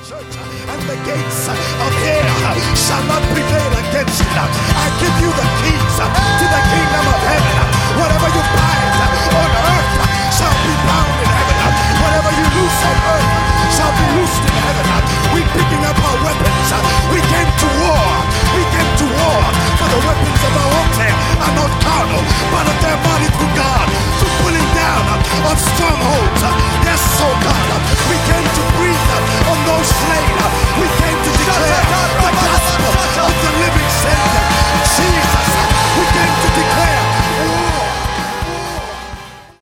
And the gates of hell shall not prevail against it.